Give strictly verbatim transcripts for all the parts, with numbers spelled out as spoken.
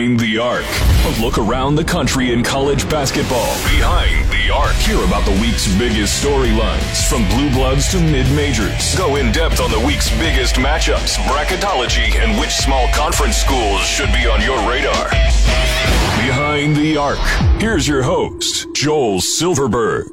Behind the Arc, a look around the country in college basketball. Behind the Arc. Hear about the week's biggest storylines, from blue bloods to mid-majors. Go in depth on the week's biggest matchups, bracketology, and which small conference schools should be on your radar. Behind the Arc. Here's your host, Joel Silverberg.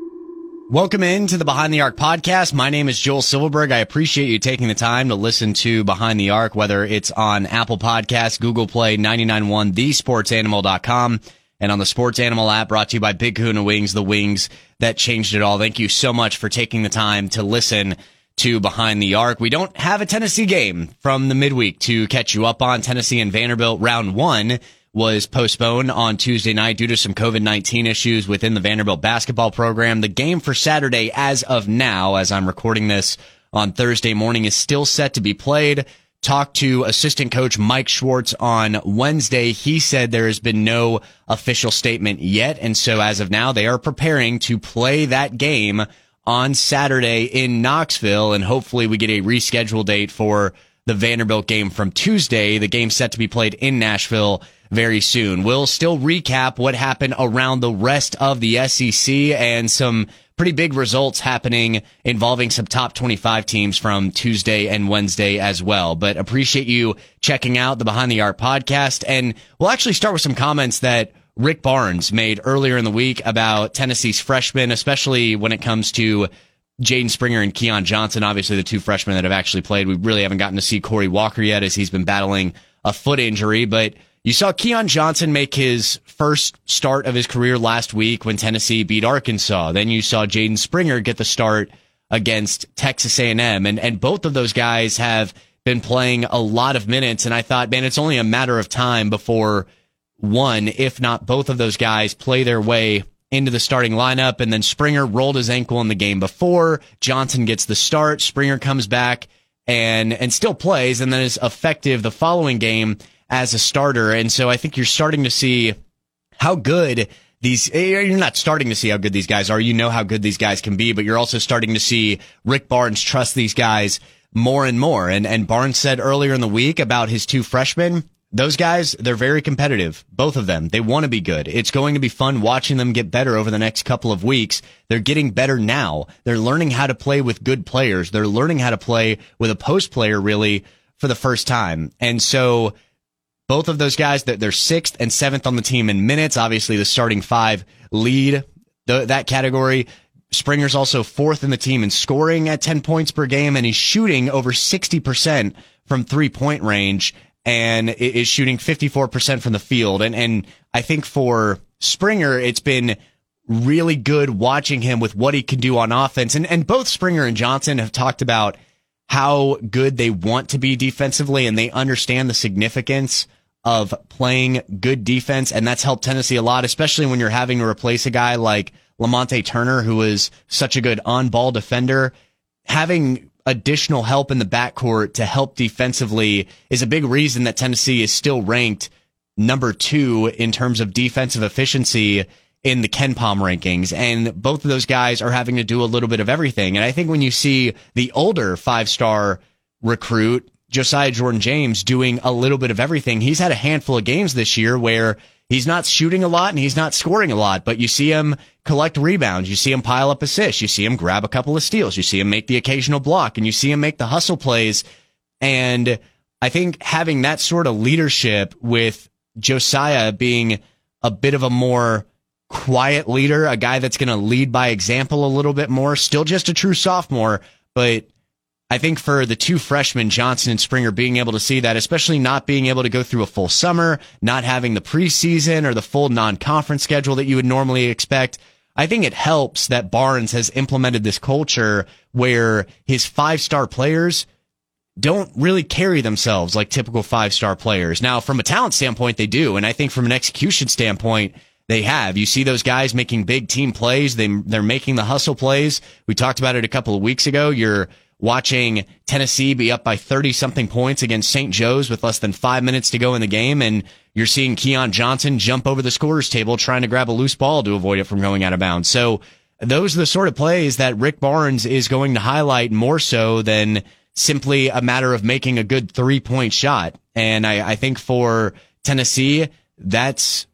Welcome in to the Behind the Arc podcast. My name is Joel Silverberg. I appreciate you taking the time to listen to Behind the Arc, whether it's on Apple Podcasts, Google Play, ninety-nine point one, the sports animal dot com, and on the Sports Animal app, brought to you by Big Kahuna Wings, the wings that changed it all. Thank you so much for taking the time to listen to Behind the Arc. We don't have a Tennessee game from the midweek to catch you up on. Tennessee and Vanderbilt round one was postponed on Tuesday night due to some covid nineteen issues within the Vanderbilt basketball program. The game for Saturday, as of now, as I'm recording this on Thursday morning, is still set to be played. Talked to assistant coach Mike Schwartz on Wednesday. He said there has been no official statement yet, and so as of now, they are preparing to play that game on Saturday in Knoxville, and hopefully we get a rescheduled date for the Vanderbilt game from Tuesday. The game set to be played in Nashville very soon. We'll still recap what happened around the rest of the S E C and some pretty big results happening involving some top twenty-five teams from Tuesday and Wednesday as well. But appreciate you checking out the Behind the Arc podcast. And we'll actually start with some comments that Rick Barnes made earlier in the week about Tennessee's freshmen, especially when it comes to Jaden Springer and Keon Johnson, obviously the two freshmen that have actually played. We really haven't gotten to see Corey Walker yet, as he's been battling a foot injury, but you saw Keon Johnson make his first start of his career last week when Tennessee beat Arkansas. Then you saw Jaden Springer get the start against Texas A and M, and and both of those guys have been playing a lot of minutes, and I thought, man, it's only a matter of time before one, if not both of those guys, play their way into the starting lineup. And then Springer rolled his ankle in the game before. Johnson gets the start. Springer comes back and and still plays, and then is effective the following game as a starter. And so I think you're starting to see how good these, you're not starting to see how good these guys are. You know how good these guys can be, but you're also starting to see Rick Barnes trust these guys more and more. And, and Barnes said earlier in the week about his two freshmen, those guys, they're very competitive. Both of them. They want to be good. It's going to be fun watching them get better over the next couple of weeks. They're getting better now. They're learning how to play with good players. They're learning how to play with a post player, really, for the first time. And so both of those guys, they're sixth and seventh on the team in minutes. Obviously, the starting five lead the, that category. Springer's also fourth in the team in scoring at ten points per game, and he's shooting over sixty percent from three-point range and is shooting fifty-four percent from the field. And, and I think for Springer, it's been really good watching him with what he can do on offense. And, and both Springer and Johnson have talked about how good they want to be defensively, and they understand the significance of playing good defense, and that's helped Tennessee a lot, especially when you're having to replace a guy like Lamonte Turner, who is such a good on-ball defender. Having additional help in the backcourt to help defensively is a big reason that Tennessee is still ranked number two in terms of defensive efficiency in the KenPom rankings, and both of those guys are having to do a little bit of everything. And I think when you see the older five-star recruit, Josiah Jordan-James, doing a little bit of everything, he's had a handful of games this year where he's not shooting a lot and he's not scoring a lot, but you see him collect rebounds, you see him pile up assists, you see him grab a couple of steals, you see him make the occasional block, and you see him make the hustle plays. And I think having that sort of leadership, with Josiah being a bit of a more quiet leader, a guy that's going to lead by example a little bit more, still just a true sophomore, but I think for the two freshmen, Johnson and Springer, being able to see that, especially not being able to go through a full summer, not having the preseason or the full non-conference schedule that you would normally expect, I think it helps that Barnes has implemented this culture where his five-star players don't really carry themselves like typical five-star players. Now, from a talent standpoint, they do, and I think from an execution standpoint, they have. You see those guys making big team plays. They, they're making the hustle plays. We talked about it a couple of weeks ago. You're watching Tennessee be up by thirty-something points against Saint Joe's with less than five minutes to go in the game, and you're seeing Keon Johnson jump over the scorer's table trying to grab a loose ball to avoid it from going out of bounds. So those are the sort of plays that Rick Barnes is going to highlight more so than simply a matter of making a good three-point shot. And I, I think for Tennessee, that's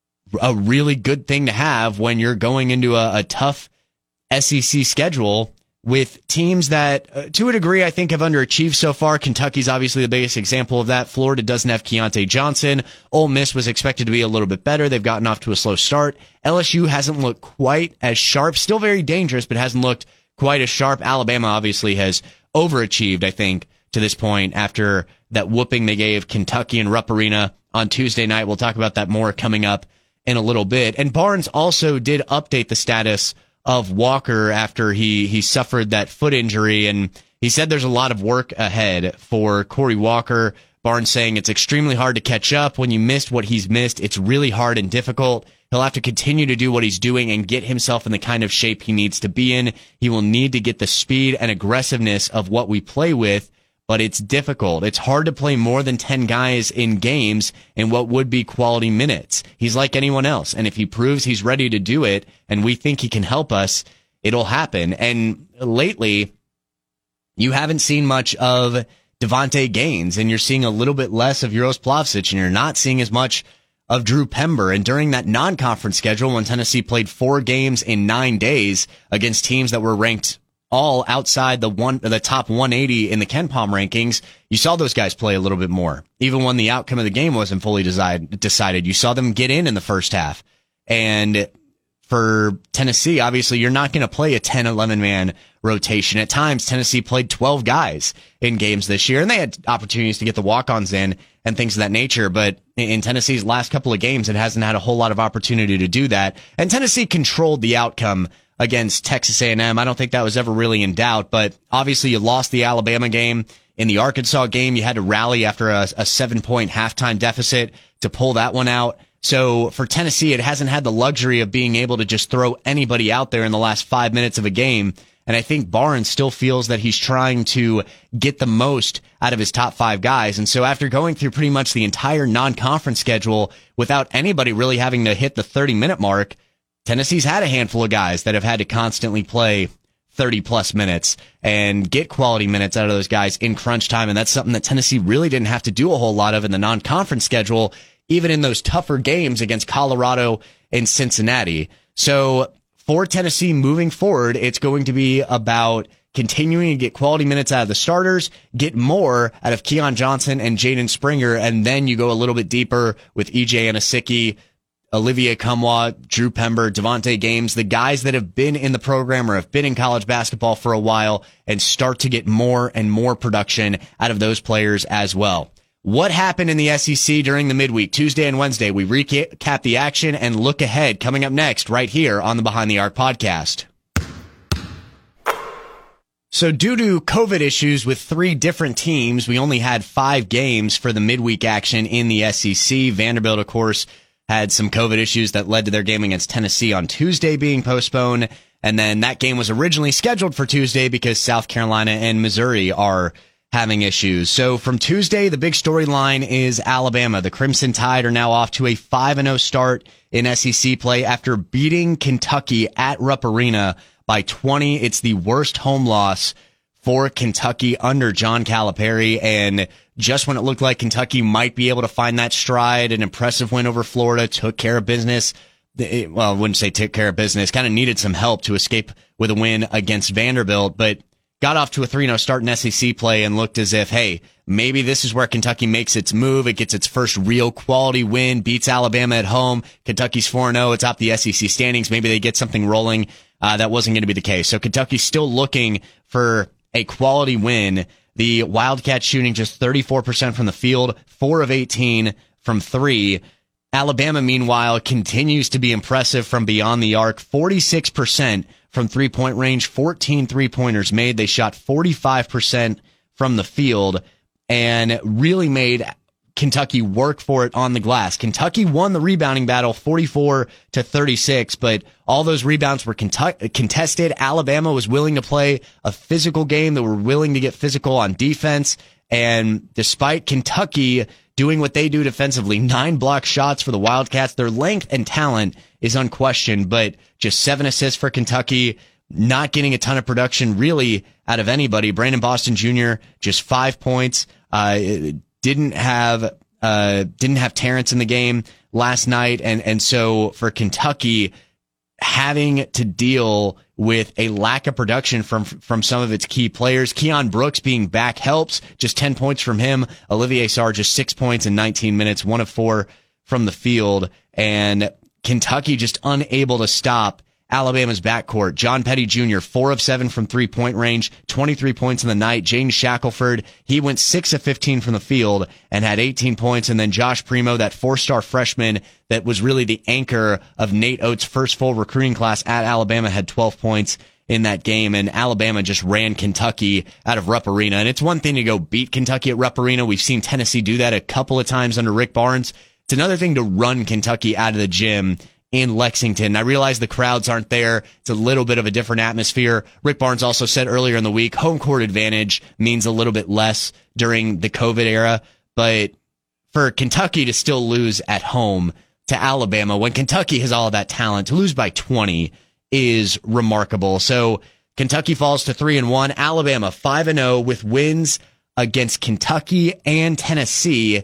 a really good thing to have when you're going into a, a tough S E C schedule with teams that, uh, to a degree, I think have underachieved so far. Kentucky's obviously the biggest example of that. Florida doesn't have Keontae Johnson. Ole Miss was expected to be a little bit better. They've gotten off to a slow start. L S U hasn't looked quite as sharp. Still very dangerous, but hasn't looked quite as sharp. Alabama obviously has overachieved, I think, to this point after that whooping they gave Kentucky in Rupp Arena on Tuesday night. We'll talk about that more coming up in a little bit. And Barnes also did update the status of Walker after he, he suffered that foot injury. And he said there's a lot of work ahead for Corey Walker. Barnes saying it's extremely hard to catch up when you missed what he's missed. It's really hard and difficult. He'll have to continue to do what he's doing and get himself in the kind of shape he needs to be in. He will need to get the speed and aggressiveness of what we play with, but it's difficult. It's hard to play more than ten guys in games in what would be quality minutes. He's like anyone else. And if he proves he's ready to do it and we think he can help us, it'll happen. And lately, you haven't seen much of Devontae Gaines, and you're seeing a little bit less of Uros Plavsic, and you're not seeing as much of Drew Pember. And during that non-conference schedule, when Tennessee played four games in nine days against teams that were ranked all outside the one, the top one eighty in the KenPom rankings, you saw those guys play a little bit more. Even when the outcome of the game wasn't fully decide, decided, you saw them get in in the first half. And for Tennessee, obviously, you're not going to play a ten, eleven man rotation. At times, Tennessee played twelve guys in games this year, and they had opportunities to get the walk-ons in and things of that nature. But in Tennessee's last couple of games, it hasn't had a whole lot of opportunity to do that. And Tennessee controlled the outcome against Texas A and M. I don't think that was ever really in doubt, but obviously you lost the Alabama game. In the Arkansas game, you had to rally after a, a seven-point halftime deficit to pull that one out. So for Tennessee, it hasn't had the luxury of being able to just throw anybody out there in the last five minutes of a game. And I think Barnes still feels that he's trying to get the most out of his top five guys. And so after going through pretty much the entire non-conference schedule without anybody really having to hit the thirty-minute mark, Tennessee's had a handful of guys that have had to constantly play thirty plus minutes and get quality minutes out of those guys in crunch time. And that's something that Tennessee really didn't have to do a whole lot of in the non-conference schedule, even in those tougher games against Colorado and Cincinnati. So for Tennessee moving forward, it's going to be about continuing to get quality minutes out of the starters, get more out of Keon Johnson and Jaden Springer, and then you go a little bit deeper with E J Anasicki, Olivier Cumwa, Drew Pember, Devontae Gaines, the guys that have been in the program or have been in college basketball for a while, and start to get more and more production out of those players as well. What happened in the S E C during the midweek, Tuesday and Wednesday? We recap the action and look ahead coming up next right here on the Behind the Arc podcast. So due to COVID issues with three different teams, we only had five games for the midweek action in the S E C. Vanderbilt, of course, had some COVID issues that led to their game against Tennessee on Tuesday being postponed. And then that game was originally scheduled for Tuesday because South Carolina and Missouri are having issues. So from Tuesday, the big storyline is Alabama. The Crimson Tide are now off to a five and oh start in S E C play after beating Kentucky at Rupp Arena by twenty. It's the worst home loss for Kentucky under John Calipari. And just when it looked like Kentucky might be able to find that stride, an impressive win over Florida, took care of business. It, well, I wouldn't say took care of business, kind of needed some help to escape with a win against Vanderbilt, but got off to a three and oh start in S E C play and looked as if, hey, maybe this is where Kentucky makes its move. It gets its first real quality win, beats Alabama at home. Kentucky's four and oh atop the S E C standings. Maybe they get something rolling. Uh, that wasn't going to be the case. So Kentucky's still looking for a quality win. The Wildcats shooting just thirty-four percent from the field, four of eighteen from three. Alabama, meanwhile, continues to be impressive from beyond the arc, forty-six percent from three-point range, fourteen three-pointers made. They shot forty-five percent from the field and really made Kentucky work for it on the glass. Kentucky won the rebounding battle forty-four to thirty-six, but all those rebounds were cont- contested. Alabama was willing to play a physical game. They were willing to get physical on defense. And despite Kentucky doing what they do defensively, nine block shots for the Wildcats, their length and talent is unquestioned, but just seven assists for Kentucky, not getting a ton of production really out of anybody. Brandon Boston Junior, just five points, uh, didn't have uh, didn't have Terrence in the game last night. And, and so for Kentucky, having to deal with a lack of production from from some of its key players. Keon Brooks being back helps, just ten points from him. Olivier Sarr just six points in nineteen minutes, one of four from the field. And Kentucky just unable to stop Alabama's backcourt. John Petty Junior, four of seven from three-point range, twenty-three points in the night. Jaden Shackelford, he went six of fifteen from the field and had eighteen points. And then Josh Primo, that four-star freshman that was really the anchor of Nate Oates' first full recruiting class at Alabama, had twelve points in that game. And Alabama just ran Kentucky out of Rupp Arena. And it's one thing to go beat Kentucky at Rupp Arena. We've seen Tennessee do that a couple of times under Rick Barnes. It's another thing to run Kentucky out of the gym in Lexington. I realize the crowds aren't there. It's a little bit of a different atmosphere. Rick Barnes also said earlier in the week, home court advantage means a little bit less during the COVID era. But for Kentucky to still lose at home to Alabama, when Kentucky has all of that talent, to lose by twenty is remarkable. So Kentucky falls to three and one. Alabama five and oh with wins against Kentucky and Tennessee,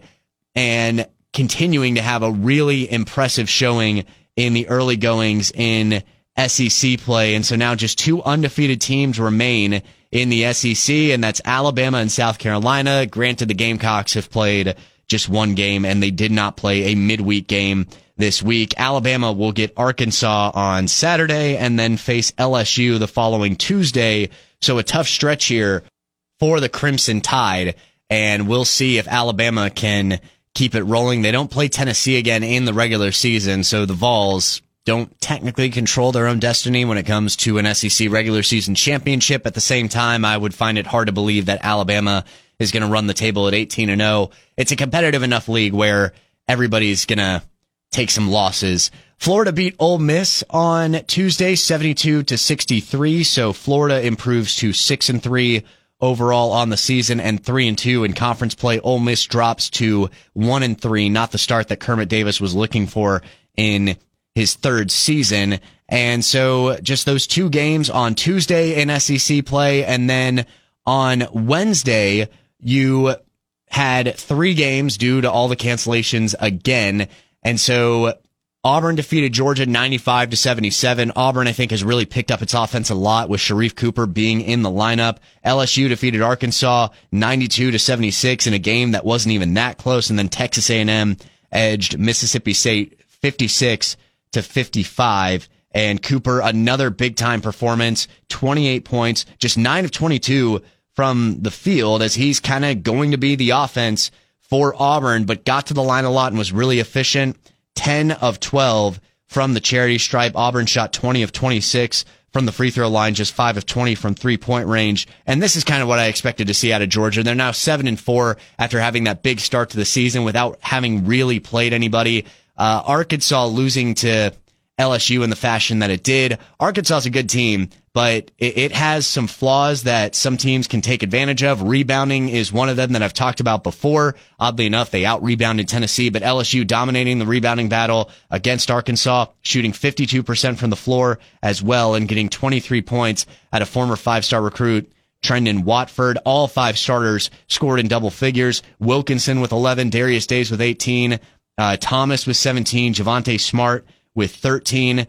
and continuing to have a really impressive showing in the early goings in S E C play. And so now just two undefeated teams remain in the S E C, and that's Alabama and South Carolina. Granted, the Gamecocks have played just one game, and they did not play a midweek game this week. Alabama will get Arkansas on Saturday and then face L S U the following Tuesday. So a tough stretch here for the Crimson Tide, and we'll see if Alabama can keep it rolling. They don't play Tennessee again in the regular season, so the Vols don't technically control their own destiny when it comes to an S E C regular season championship. At the same time, I would find it hard to believe that Alabama is going to run the table at eighteen and oh. It's a competitive enough league where everybody's going to take some losses. Florida beat Ole Miss on Tuesday, seventy-two to sixty-three, so Florida improves to six and three overall on the season and three and two in conference play. Ole Miss drops to one and three, not the start that Kermit Davis was looking for in his third season. And so just those two games on Tuesday in S E C play, and then on Wednesday you had three games due to all the cancellations again. And so Auburn defeated Georgia ninety-five to seventy-seven. Auburn, I think, has really picked up its offense a lot with Sharif Cooper being in the lineup. L S U defeated Arkansas ninety-two to seventy-six in a game that wasn't even that close. And then Texas A and M edged Mississippi State fifty-six to fifty-five. And Cooper, another big-time performance, twenty-eight points, just nine of twenty-two from the field, as he's kind of going to be the offense for Auburn, but got to the line a lot and was really efficient. ten of twelve from the charity stripe. Auburn shot twenty of twenty-six from the free throw line, just five of twenty from three-point range. And this is kind of what I expected to see out of Georgia. They're now seven and four after having that big start to the season without having really played anybody. Uh, Arkansas losing to L S U in the fashion that it did. Arkansas is a good team, but it, it has some flaws that some teams can take advantage of. Rebounding is one of them that I've talked about before. Oddly enough, they out-rebounded Tennessee, but L S U dominating the rebounding battle against Arkansas, shooting fifty-two percent from the floor as well, and getting twenty-three points at a former five-star recruit, Trendon Watford. All five starters scored in double figures. Wilkinson with eleven, Darius Days with eighteen, uh, Thomas with seventeen, Javonte Smart with thirteen,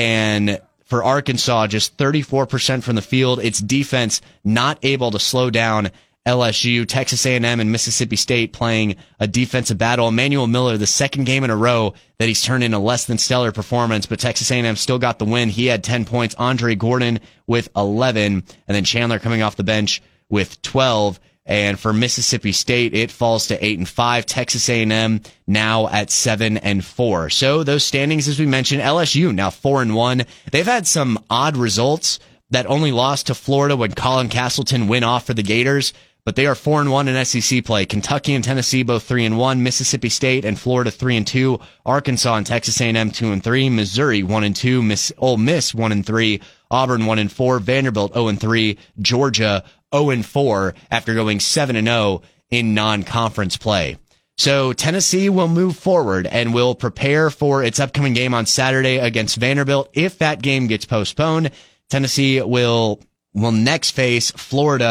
and for Arkansas, just thirty-four percent from the field. Its defense not able to slow down L S U. Texas A and M and Mississippi State playing a defensive battle. Emmanuel Miller, the second game in a row that he's turned in a less than stellar performance, but Texas A and M still got the win. He had ten points. Andre Gordon with eleven, and then Chandler coming off the bench with twelve. And for Mississippi State, it falls to eight and five. Texas A and M now at seven and four. So those standings, as we mentioned, L S U now four and one. They've had some odd results that only lost to Florida when Colin Castleton went off for the Gators, but they are four and one in S E C play. Kentucky and Tennessee both three and one. Mississippi State and Florida three and two. Arkansas and Texas A and M two and three. Missouri one and two. Miss Ole Miss one and three. Auburn one and four. Vanderbilt zero and three. Georgia zero and four after going seven and oh in non-conference play. So Tennessee will move forward and will prepare for its upcoming game on Saturday against Vanderbilt. If that game gets postponed, Tennessee will will next face Florida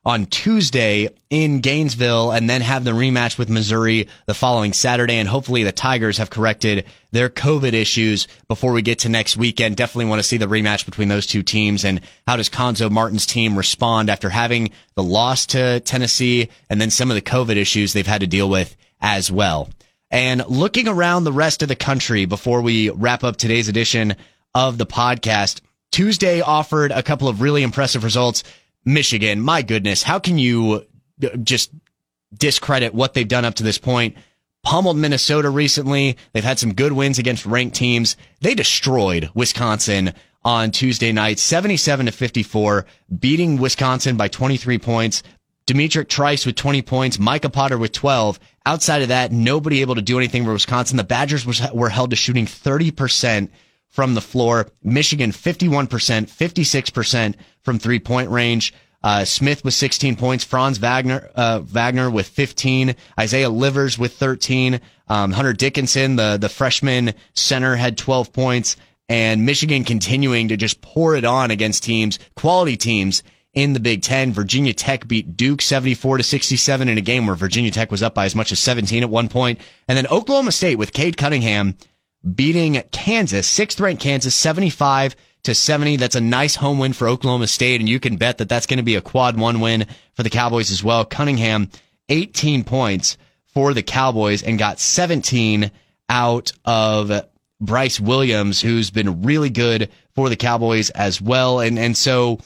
on Tuesday in Gainesville, and then have the rematch with Missouri the following Saturday. And hopefully the Tigers have corrected their COVID issues before we get to next weekend. Definitely want to see the rematch between those two teams. And how does Cuonzo Martin's team respond after having the loss to Tennessee and then some of the COVID issues they've had to deal with as well. And looking around the rest of the country before we wrap up today's edition of the podcast, Tuesday offered a couple of really impressive results. Michigan, my goodness, how can you just discredit what they've done up to this point? Pummeled Minnesota recently. They've had some good wins against ranked teams. They destroyed Wisconsin on Tuesday night, seventy-seven to fifty-four, beating Wisconsin by twenty-three points. Demetric Trice with twenty points, Micah Potter with twelve. Outside of that, nobody able to do anything for Wisconsin. The Badgers was, were held to shooting thirty percent from the floor. Michigan, fifty-one percent, fifty-six percent from three-point range. Uh, Smith with sixteen points, Franz Wagner, uh, Wagner with fifteen, Isaiah Livers with thirteen, um, Hunter Dickinson, the, the freshman center, had twelve points, and Michigan continuing to just pour it on against teams, quality teams, in the Big Ten. Virginia Tech beat Duke seventy-four to sixty-seven in a game where Virginia Tech was up by as much as seventeen at one point. And then Oklahoma State with Cade Cunningham beating Kansas, sixth ranked Kansas, seventy-five to seventy. That's a nice home win for Oklahoma State, and you can bet that that's going to be a quad one win for the Cowboys as well. Cunningham, eighteen points for the Cowboys, and got seventeen out of Bryce Williams, who's been really good for the Cowboys as well. And, and so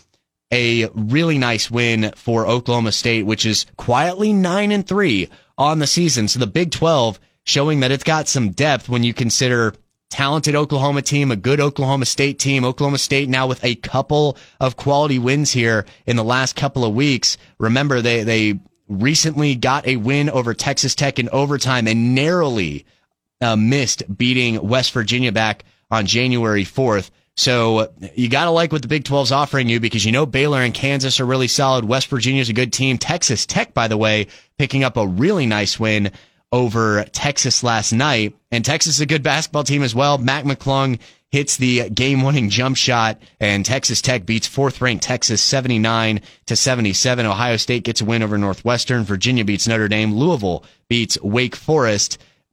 a really nice win for Oklahoma State, which is quietly nine and three on the season. So the Big twelve showing that it's got some depth when you consider talented Oklahoma team, a good Oklahoma State team. Oklahoma State now with a couple of quality wins here in the last couple of weeks. Remember, they, they recently got a win over Texas Tech in overtime and narrowly uh, missed beating West Virginia back on January fourth. So you got to like what the Big twelve's offering you, because you know Baylor and Kansas are really solid. West Virginia's a good team. Texas Tech, by the way, picking up a really nice win over Texas last night. And Texas is a good basketball team as well. Mac McClung hits the game-winning jump shot, and Texas Tech beats fourth-ranked Texas seventy-nine to seventy-seven. Ohio State gets a win over Northwestern. Virginia beats Notre Dame. Louisville beats Wake Forest.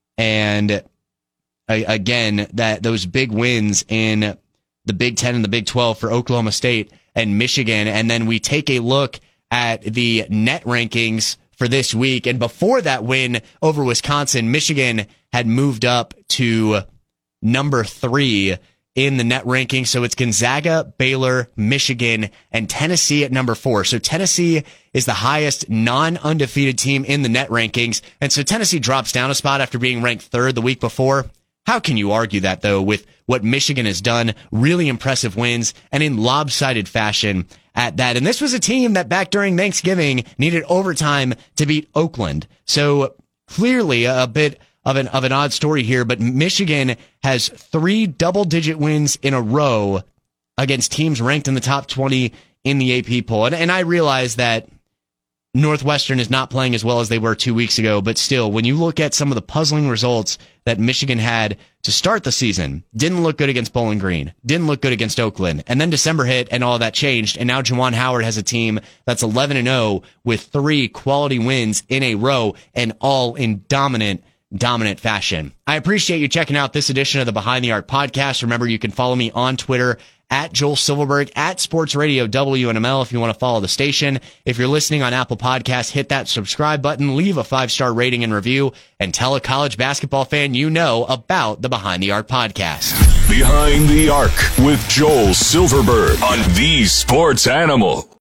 And again, that those big wins in the Big Ten and the Big twelve for Oklahoma State and Michigan. And then we take a look at the net rankings for this week. And before that win over Wisconsin, Michigan had moved up to number three in the net ranking. So it's Gonzaga, Baylor, Michigan, and Tennessee at number four. So Tennessee is the highest non-undefeated team in the net rankings. And so Tennessee drops down a spot after being ranked third the week before. How can you argue that, though, with what Michigan has done? Really impressive wins, and in lopsided fashion at that. And this was a team that back during Thanksgiving needed overtime to beat Oakland. So clearly a bit of an of an odd story here, but Michigan has three double-digit wins in a row against teams ranked in the top twenty in the A P poll. And, and I realize that Northwestern is not playing as well as they were two weeks ago, but still, when you look at some of the puzzling results that Michigan had to start the season, didn't look good against Bowling Green, didn't look good against Oakland, and then December hit and all that changed, and now Juwan Howard has a team that's eleven and oh with three quality wins in a row, and all in dominant dominant fashion. I appreciate you checking out this edition of the Behind the Arc podcast. Remember, you can follow me on Twitter at Joel Silverberg, at Sports Radio W N M L if you want to follow the station. If you're listening on Apple Podcasts, hit that subscribe button, leave a five-star rating and review, and tell a college basketball fan you know about the Behind the Arc podcast. Behind the Arc with Joel Silverberg on The Sports Animal.